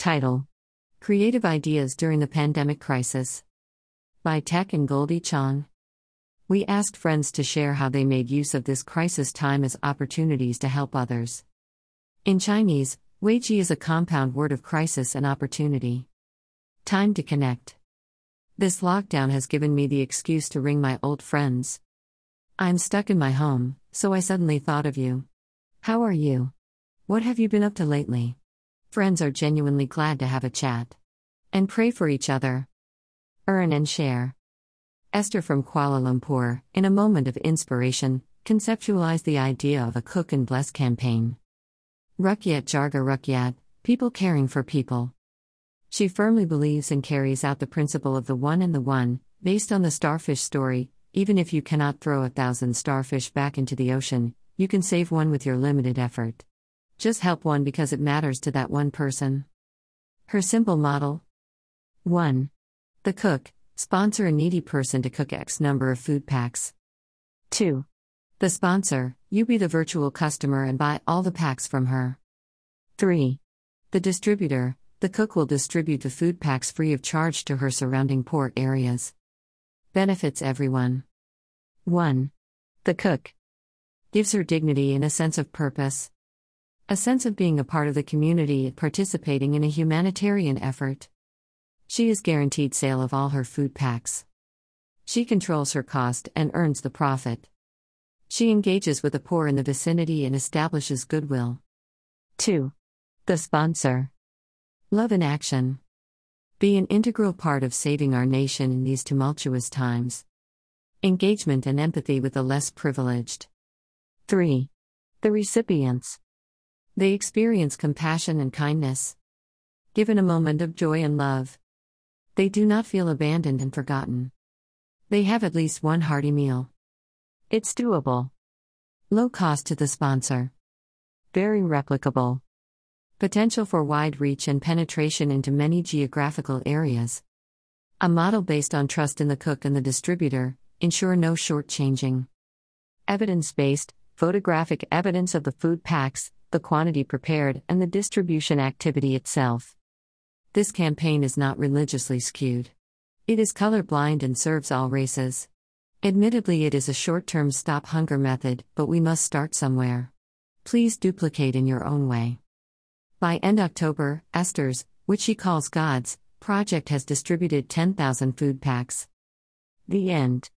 Title: Creative Ideas During the Pandemic Crisis. By Tech and Goldie Chang. We asked friends to share how they made use of this crisis time as opportunities to help others. In Chinese, Weiji is a compound word of crisis and opportunity. Time to connect. This lockdown has given me the excuse to ring my old friends. I'm stuck in my home, so I suddenly thought of you. How are you? What have you been up to lately? Friends are genuinely glad to have a chat. And pray for each other. Earn and share. Esther from Kuala Lumpur, in a moment of inspiration, conceptualized the idea of a Cook and Bless campaign. Rukyat Jarga Rukyat, people caring for people. She firmly believes and carries out the principle of the one and the one, based on the starfish story. Even if you cannot throw 1,000 starfish back into the ocean, you can save one with your limited effort. Just help one because it matters to that one person. Her simple model: 1. The cook, sponsor a needy person to cook X number of food packs. 2. The sponsor, you be the virtual customer and buy all the packs from her. 3. The distributor, the cook will distribute the food packs free of charge to her surrounding poor areas. Benefits everyone. 1. The cook gives her dignity and a sense of purpose. A sense of being a part of the community and participating in a humanitarian effort. She is guaranteed sale of all her food packs. She controls her cost and earns the profit. She engages with the poor in the vicinity and establishes goodwill. 2. The sponsor. Love in action. Be an integral part of saving our nation in these tumultuous times. Engagement and empathy with the less privileged. 3. The recipients. They experience compassion and kindness. Given a moment of joy and love. They do not feel abandoned and forgotten. They have at least one hearty meal. It's doable. Low cost to the sponsor. Very replicable. Potential for wide reach and penetration into many geographical areas. A model based on trust in the cook and the distributor, ensure no shortchanging. Evidence-based, photographic evidence of the food packs, the quantity prepared, and the distribution activity itself. This campaign is not religiously skewed. It is colorblind and serves all races. Admittedly, it is a short-term stop hunger method, but we must start somewhere. Please duplicate in your own way. By end October, Esther's, which she calls God's, project has distributed 10,000 food packs. The end.